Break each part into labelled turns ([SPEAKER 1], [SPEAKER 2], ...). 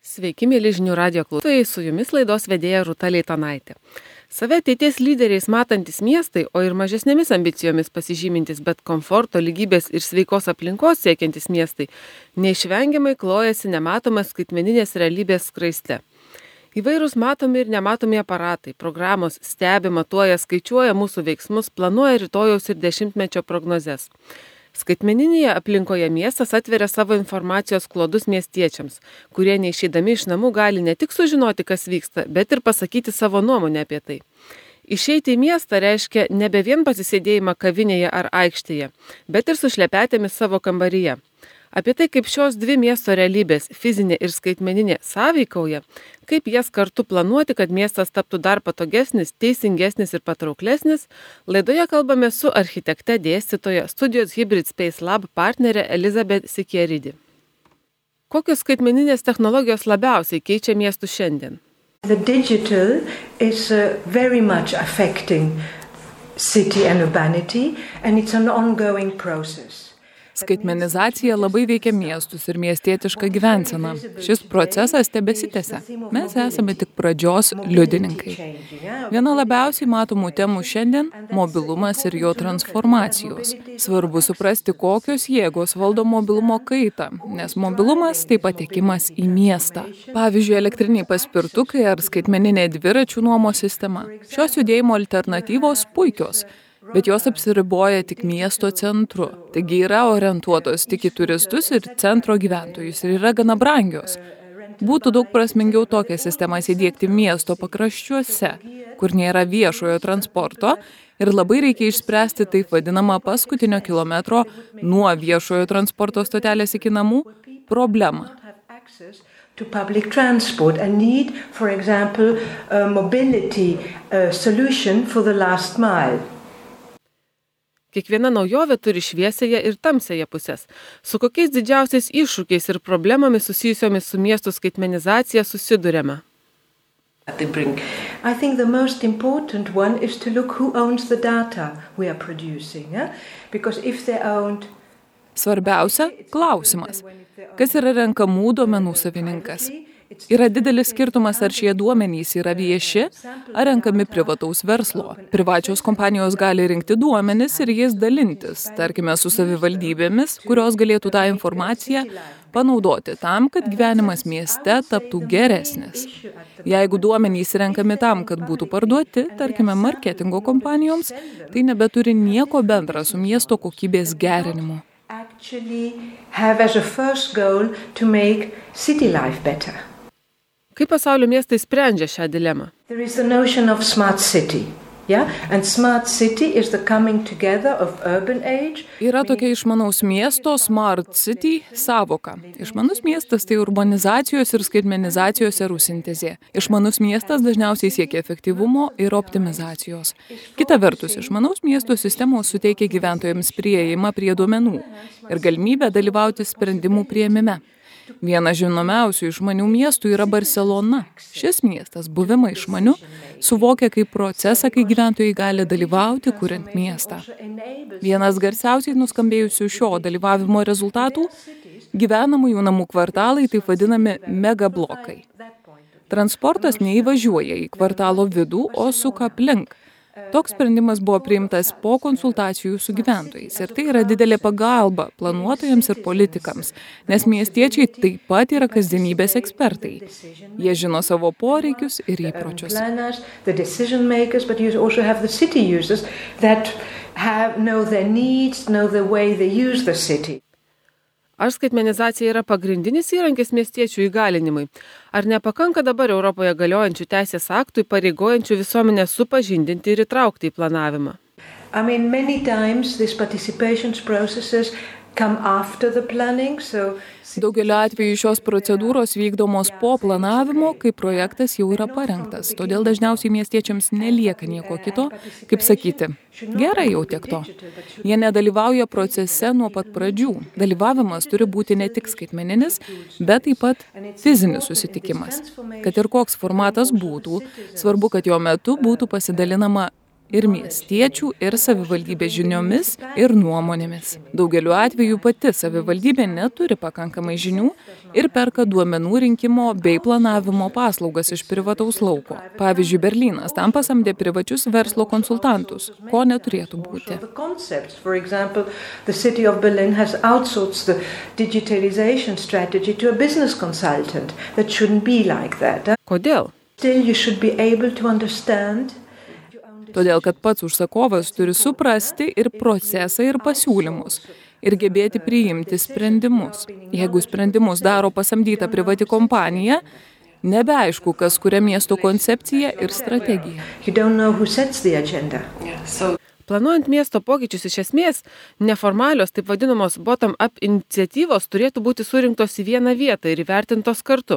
[SPEAKER 1] Sveiki, mėly žinių radijo klausytojai, su jumis laidos vedėja Rūta Leitonaitė. Save ateities lyderiais matantis miestai, o ir mažesnėmis ambicijomis pasižymintis, bet komforto, lygybės ir sveikos aplinkos siekiantis miestai, neišvengiamai klojasi nematomas skaitmeninės realybės skraiste. Įvairūs matomi ir nematomi aparatai, programos stebi, matuoja, skaičiuoja mūsų veiksmus, planuoja rytojaus ir dešimtmečio prognozes. Skaitmeninėje aplinkoje miestas atveria savo informacijos klodus miestiečiams, kurie neišeidami iš namų gali ne tik sužinoti, kas vyksta, bet ir pasakyti savo nuomonę apie tai. Išeiti į miestą reiškia nebe vien pasisėdėjimą kavinėje ar aikštėje, bet ir su šlepetėmis savo kambaryje. Apie tai, kaip šios dvi miesto realybės, fizinė ir skaitmeninė, sąveikauja, kaip jas kartu planuoti, kad miestas taptų dar patogesnis, teisingesnis ir patrauklesnis, laidoje kalbame su architekte dėstytoja, studijos Hybrid Space Lab partnerė Elizabeth Sikieridi. Kokios skaitmeninės technologijos labiausiai keičia miestus šiandien?
[SPEAKER 2] The digital is very much affecting city and urbanity, and it's an ongoing process.
[SPEAKER 3] Skaitmenizacija labai veikia miestus ir miestietišką gyvenseną. Šis procesas tebesitęsia. Mes esame tik pradžios liudininkai. Viena labiausiai matomų temų šiandien – mobilumas ir jo transformacijos. Svarbu suprasti, kokios jėgos valdo mobilumo kaitą, nes mobilumas tai patekimas į miestą. Pavyzdžiui, elektriniai paspirtukai ar skaitmeninė dviračių nuomos sistema. Šios judėjimo alternatyvos puikios, bet jos apsiriboja tik miesto centru. Taigi yra orientuotos tik į turistus ir centro gyventojus ir yra gana brangios. Būtų daug prasmingiau tokias sistemas įdiegti miesto pakraščiuose, kur nėra viešojo transporto ir labai reikia išspręsti taip vadinamą paskutinio kilometro nuo viešojo transporto stotelės iki namų problemą.
[SPEAKER 2] To public transport and need, for example, a mobility solution for the last mile.
[SPEAKER 1] Kiekviena naujovė turi šviesiąją ir tamsiąją pusės. Su kokiais didžiausiais iššūkiais ir problemomis susijusiomis su miestų skaitmenizacija susiduriame?
[SPEAKER 2] I think the most important one is to look who owns the data we are producing. Because if they owned...
[SPEAKER 3] Svarbiausia – klausimas. Kas yra renkamų duomenų savininkas? Yra didelis skirtumas, ar šie duomenys yra vieši, ar renkami privataus verslo. Privačios kompanijos gali rinkti duomenis ir jais dalintis, tarkime, su savivaldybėmis, kurios galėtų tą informaciją panaudoti tam, kad gyvenimas mieste taptų geresnis. Jeigu duomenys renkami tam, kad būtų parduoti, tarkime, marketingo kompanijoms, tai nebeturi nieko bendra su miesto kokybės gerinimu.
[SPEAKER 2] Actually have as a first goal to make city life better.
[SPEAKER 1] Kaip pasaulio miestai sprendžia šią dilemą?
[SPEAKER 2] There is the notion of smart city. Yeah? And smart city is the coming together of urban age.
[SPEAKER 3] Yra tokia išmanaus miesto, smart city sąvoka. Išmanus miestas tai urbanizacijos ir skaitmenizacijos erų sintezė. Išmanus miestas dažniausiai siekia efektyvumo ir optimizacijos. Kita vertus, išmanaus miesto sistemos suteikia gyventojams priėjimą prie duomenų ir galimybę dalyvauti sprendimų priėmime. Vienas žinomiausių išmanių miestų yra Barselona. Šis miestas buvimą išmaniu suvokia kaip procesą, kai gyventojai gali dalyvauti, kuriant miestą. Vienas garsiausiai nuskambėjusių šio dalyvavimo rezultatų – gyvenamųjų namų kvartalai, taip vadinami megablokai. Transportas neįvažiuoja į kvartalo vidų, o suka aplink. Toks sprendimas buvo priimtas po konsultacijų su gyventojais ir tai yra didelė pagalba planuotojams ir politikams, nes miestiečiai taip pat yra kasdienybės ekspertai. Jie žino savo poreikius ir įpročius.
[SPEAKER 1] Ar skaitmenizacija yra pagrindinis įrankis miestiečių įgalinimui? Ar nepakanka dabar Europoje galiojančių teisės aktų įpareigojančių visuomenę supažindinti ir įtraukti į planavimą?
[SPEAKER 2] Many times these participation processes come after the planning, so...
[SPEAKER 3] Daugeliu atveju šios procedūros vykdomos po planavimo, kai projektas jau yra parengtas. Todėl dažniausiai miestiečiams nelieka nieko kito, kaip sakyti, gerai jau tiek to. Jie nedalyvauja procese nuo pat pradžių. Dalyvavimas turi būti ne tik skaitmeninis, bet taip pat fizinis susitikimas. Kad ir koks formatas būtų, svarbu, kad jo metu būtų pasidalinama ir miestiečių, ir savivaldybės žiniomis ir nuomonėmis. Daugeliu atveju pati savivaldybė neturi pakankamai žinių ir perka duomenų rinkimo bei planavimo paslaugas iš privataus lauko. Pavyzdžiui, Berlynas tam pasamdė privačius verslo konsultantus, ko neturėtų būti.
[SPEAKER 2] For example, the city of Berlin has outsourced the digitalization strategy to a business consultant. That shouldn't be like that.
[SPEAKER 1] Kodėl?
[SPEAKER 2] Still, you should be able to understand.
[SPEAKER 3] Todėl, kad pats užsakovas turi suprasti ir procesą, ir pasiūlymus, ir gebėti priimti sprendimus. Jeigu sprendimus daro pasamdyta privati kompanija, nebeaišku, kas kuria miesto koncepciją ir strategiją.
[SPEAKER 2] You don't know who sets the agenda.
[SPEAKER 1] Planuojant miesto pokyčius iš esmės, neformalios, taip vadinamos bottom-up iniciatyvos turėtų būti surinktos į vieną vietą ir įvertintos kartu.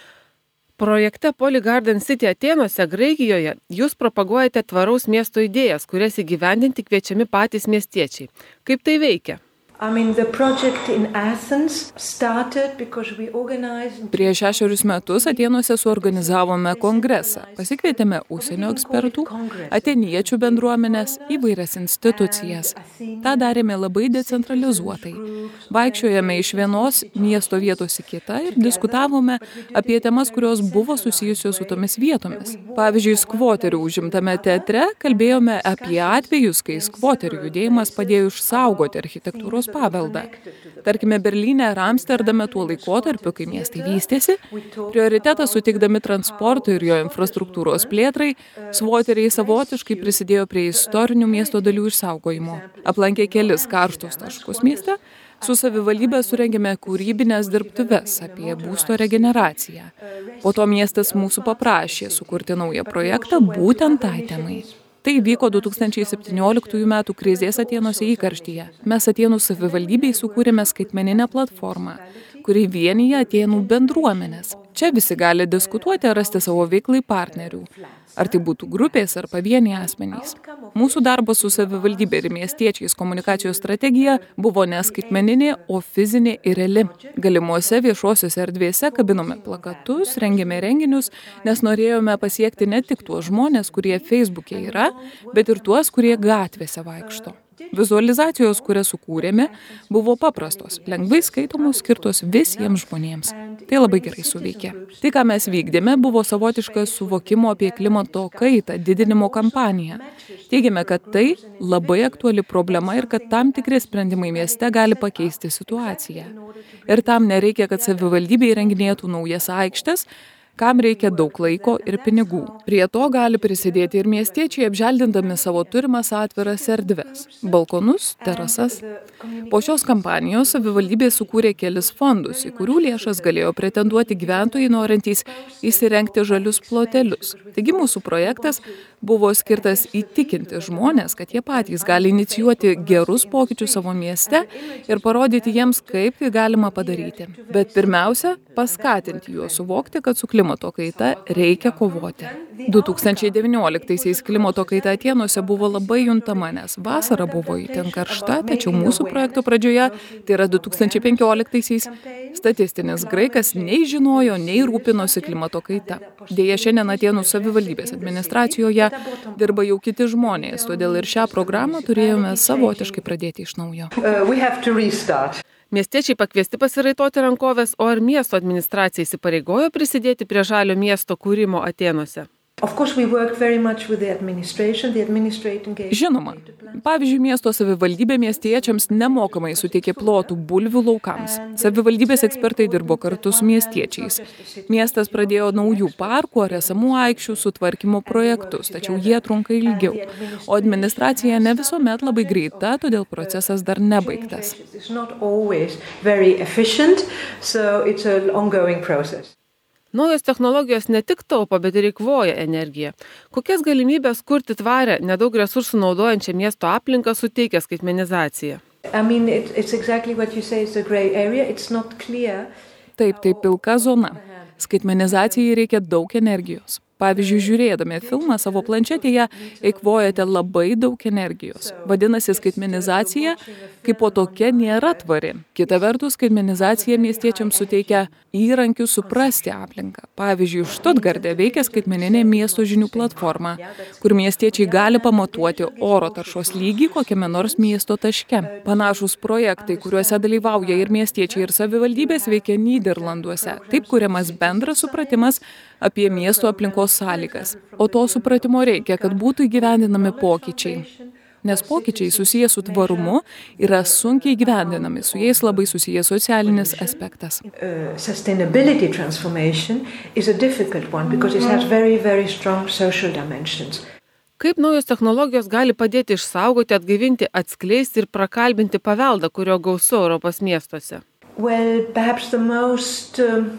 [SPEAKER 1] Projekte Polygarden City Atėnuose, Graikijoje, jūs propaguojate tvaraus miesto idėjas, kurias įgyvendinti kviečiami patys miestiečiai. Kaip tai veikia?
[SPEAKER 2] The project in Athens started because we organized.
[SPEAKER 3] Prieš 6 metus Atėnuose suorganizavome kongresą. Pasikvietėme užsienio ekspertų, atėniečių bendruomenės, įvairias institucijas. Ta darėme labai decentralizuotai. Vaikščiojame iš vienos miesto vietos į kitą ir diskutavome apie temas, kurios buvo susijusios su tomis vietomis. Pavyzdžiui, skvoterių užimtame teatre kalbėjome apie atvejus, kai skvoterių judėjimas padėjo išsaugoti architektūros paveldą. Tarkime, Berlyne ar Amsterdame tuo laikotarpiu, kai miestai vystėsi, prioritetą suteikdami transportui ir jo infrastruktūros plėtrai, skvoteriai savotiškai prisidėjo prie istorinių miesto dalių išsaugojimo. Aplankė kelis karštus taškus mieste, su savivaldybė surengėme kūrybinės dirbtuves apie būsto regeneraciją. Po to miestas mūsų paprašė sukurti naują projektą būtent tai temai. Tai vyko 2017 metų krizės Atėnuose įkarštyje. Mes Atėnų savivaldybei sukūrėme skaitmeninę platformą, kuri vienija Atėnų bendruomenės. Čia visi gali diskutuoti ar rasti savo veiklai partnerių. Ar tai būtų grupės ar pavieniai asmenys. Mūsų darbas su savivaldybė ir miestiečiais komunikacijos strategija buvo ne skaitmeninė, o fizinė ir reali. Galimuose viešosiuose erdvėse kabinome plakatus, rengėme renginius, nes norėjome pasiekti ne tik tuos žmonės, kurie Facebook'e yra, bet ir tuos, kurie gatvėse vaikšto. Vizualizacijos, kurias sukūrėme, buvo paprastos, lengvai skaitomos, skirtos visiems žmonėms. Tai labai gerai suveikė. Tai, ką mes vykdėme, buvo savotiškas suvokimo apie klimato kaitą didinimo kampanija. Teigiame, kad tai labai aktuali problema ir kad tam tikri sprendimai mieste gali pakeisti situaciją. Ir tam nereikia, kad savivaldybė įrenginėtų naujas aikštes, kam reikia daug laiko ir pinigų. Prie to gali prisidėti ir miestiečiai apželdindami savo turimas atviras erdves, balkonus, terasas. Po šios kampanijos savivaldybė sukūrė kelis fondus, į kurių lėšas galėjo pretenduoti gyventojai norintys įsirengti žalius plotelius. Taigi mūsų projektas buvo skirtas įtikinti žmonės, kad jie patys gali inicijuoti gerus pokyčius savo mieste ir parodyti jiems, kaip tai galima padaryti. Bet pirmiausia, paskatinti juos suvokti, kad su klimato kaita reikia kovoti. 2019-aisiais klimato kaita Atėnuose buvo labai juntama, nes vasara buvo itin karšta, tačiau mūsų projekto pradžioje, tai yra 2015-aisiais, statistinis graikas nei žinojo, nei rūpinosi klimato kaita. Deja, šiandien Atėnų savivaldybės administracijoje dirba jau kiti žmonės, todėl ir šią programą turėjome savotiškai pradėti iš naujo.
[SPEAKER 1] Miestiečiai pakviesti pasiraitoti rankovės, o ar miesto administracija įsipareigojo prisidėti prie žalio miesto kūrimo Atėnuose?
[SPEAKER 3] Žinoma, pavyzdžiui, miesto savivaldybė miestiečiams nemokamai suteikė plotų bulvių laukams. Savivaldybės ekspertai dirbo kartu su miestiečiais. Miestas pradėjo naujų parkų ar esamų aikščių sutvarkymo projektus, tačiau jie trunka ilgiau. O administracija ne visuomet labai greita, todėl procesas dar nebaigtas.
[SPEAKER 1] Naujos technologijos ne tik taupo, bet ir eikvoja energiją. Kokias galimybės kurti tvarę, nedaug resursų naudojančią miesto aplinką suteikia skaitmenizacija?
[SPEAKER 3] Taip, tai pilka zona. Skaitmenizacijai reikia daug energijos. Pavyzdžiui, žiūrėdami filmą savo planšetėje eikvojate labai daug energijos. Vadinasi, skaitmenizacija kaip po tokia nėra tvari. Kita vertus, skaitmenizacija miestiečiams suteikia įrankių suprasti aplinką. Pavyzdžiui, Štutgarte veikia skaitmeninė miesto žinių platforma, kur miestiečiai gali pamatuoti oro taršos lygį kokiame nors miesto taške. Panašūs projektai, kuriuose dalyvauja ir miestiečiai, ir savivaldybės, veikia Nyderlanduose. Taip kuriamas bendras supratimas apie miesto aplinkos sąlygas. O to supratimo reikia, kad būtų įgyvendinami pokyčiai. Nes pokyčiai susiję su tvarumu yra sunkiai įgyvendinami, su jais labai susijęs socialinis aspektas.
[SPEAKER 2] Sustainability transformation is a difficult one because it has very, very strong social dimensions.
[SPEAKER 1] Kaip naujos technologijos gali padėti išsaugoti, atgaivinti, atskleisti ir prakalbinti paveldą, kurio gausu Europos miestuose?
[SPEAKER 2] Well, perhaps the most,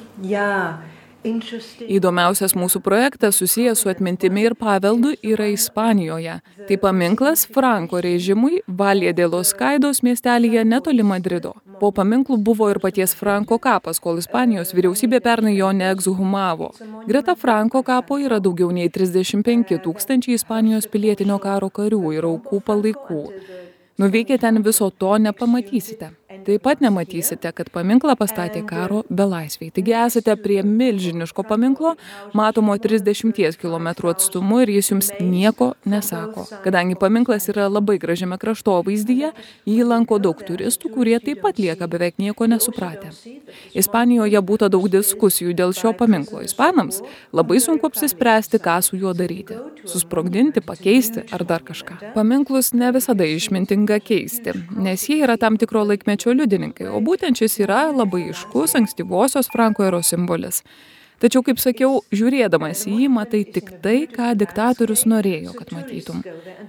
[SPEAKER 3] Įdomiausias mūsų projektas susijęs su atmintimi ir paveldu yra Ispanijoje. Tai paminklas Franko režimui Valje de los Kaidos miestelyje netoli Madrido. Po paminklu buvo ir paties Franko kapas, kol Ispanijos vyriausybė pernai jo neekshumavo. Greta Franko kapo yra daugiau nei 35 000 Ispanijos pilietinio karo karių ir aukų palaikų. Nuvykę ten viso to nepamatysite. Taip pat nematysite, kad paminklą pastatė karo belaisviai. Taigi esate prie milžiniško paminklo, matomo 30 km atstumu ir jis jums nieko nesako. Kadangi paminklas yra labai gražiame kraštovaizdyje, jį lanko daug turistų, kurie taip pat lieka beveik nieko nesupratę. Ispanijoje būta daug diskusijų dėl šio paminklo. Ispanams labai sunku apsispręsti, ką su juo daryti. Susprogdinti, pakeisti ar dar kažką. Paminklus ne visada išmintinga keisti, nes jie yra tam tikro laikmečio liudininkai, o būtent šis yra labai aiškus ankstyvosios Franko eros simbolis. Tačiau, kaip sakiau, žiūrėdamas į jį, matai tik tai, ką diktatorius norėjo, kad matytum.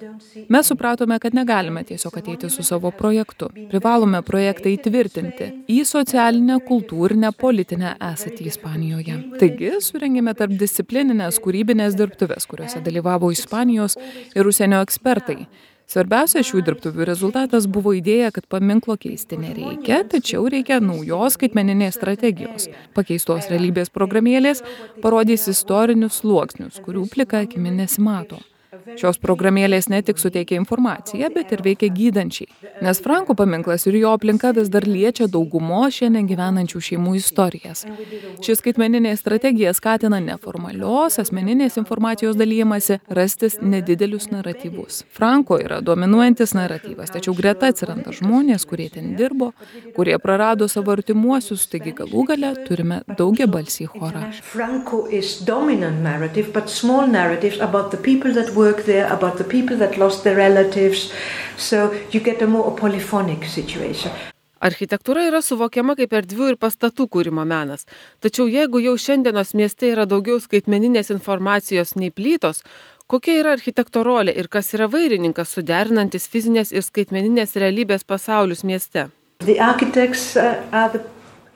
[SPEAKER 3] Mes supratome, kad negalime tiesiog ateiti su savo projektu. Privalome projektą įtvirtinti į socialinę, kultūrinę, politinę esatį Ispanijoje. Taigi, surengėme tarpdisciplininės kūrybinės dirbtuves, kuriuose dalyvavo Ispanijos ir užsienio ekspertai. Svarbiausia šių dirbtuvių rezultatas buvo idėja, kad paminklo keisti nereikia, tačiau reikia naujos skaitmeninės strategijos. Pakeistos realybės programėlės parodys istorinius sluoksnius, kurių plika akimi nesimato. Šios programėlės ne tik suteikia informaciją, bet ir veikia gydančiai. Nes Franko paminklas ir jo aplinka vis dar liečia daugumo šiandien gyvenančių šeimų istorijas. Ši skaitmeninė strategija skatina neformalios, asmeninės informacijos dalijimąsi, rastis nedidelius naratyvus. Franko yra dominuojantis naratyvas, tačiau greta atsiranda žmonės, kurie ten dirbo, kurie prarado savo artimuosius, taigi galų gale turime daugiabalsį chorą.
[SPEAKER 2] Franco is dominant narrative, but small narratives about the people that work there, about the people that lost their relatives, so you get a more polyphonic situation.
[SPEAKER 1] Architektūra yra suvokiama kaip erdvių ir pastatų kūrimo menas. Tačiau jeigu jau šiandienos mieste yra daugiau skaitmeninės informacijos nei plytos, kokia yra architekto rolė ir kas yra vairininkas suderinantis fizinės ir skaitmeninės realybės pasaulius mieste?
[SPEAKER 2] The architects are the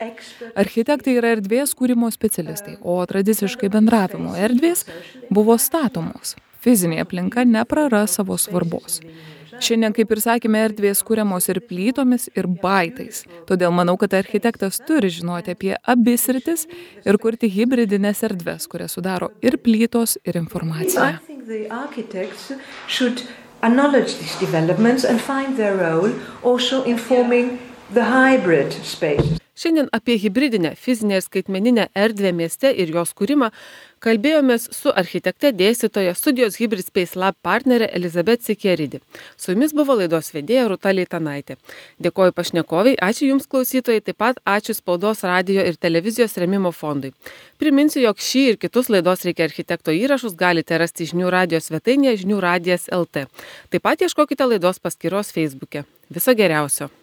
[SPEAKER 3] Architektai yra erdvės kūrimo specialistai, o tradiciškai bendravimo erdvės buvo statomos. Fizinė aplinka nepraras savo svarbos. Šiandien, kaip ir sakėme, erdvės kūriamos ir plytomis, ir baitais. Todėl manau, kad architektas turi žinoti apie abi sritis ir kurti hibridinės erdves, kurias sudaro ir plytos, ir informacija.
[SPEAKER 2] I think the architects should acknowledge these developments and find their role also in forming the hybrid spaces.
[SPEAKER 1] Šiandien apie hibridinę fizinę ir skaitmeninę erdvę mieste ir jos kūrimą kalbėjomės su architekte dėstytoja studijos Hybrid Space Lab partnerė Elizabeth Sikeridi. Su jumis buvo laidos vedėja Rūta Leitanaitė. Dėkoju pašnekoviai, ačiū jums klausytojai, taip pat ačiū Spaudos, radijo ir televizijos rėmimo fondui. Priminsiu, jog šį ir kitus laidos Reikia architekto įrašus galite rasti Žinių radijo svetainėje žinių radijas LT. Taip pat ieškokite laidos paskyros Facebook'e. Viso geriausio.